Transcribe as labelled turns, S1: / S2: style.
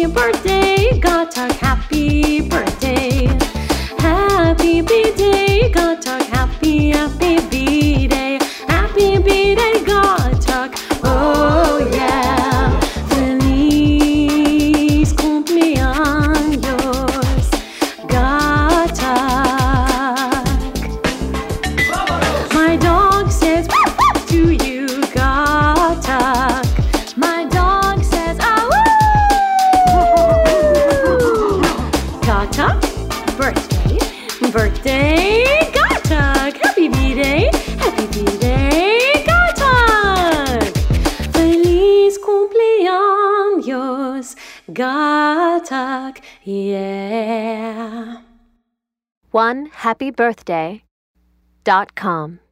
S1: birthday, Gatak, happy birthday. Happy B-Day, Gatak, happy B-Day. Happy B-Day, Gatak, oh yeah. Feliz cumpleaños, Gatak. My dog says to you, Gatak. My dog says, Gatak, birthday, Gatak. Happy B-Day, Gatak. Feliz cumpleaños, Gatak, yeah.
S2: OneHappyBirthday.com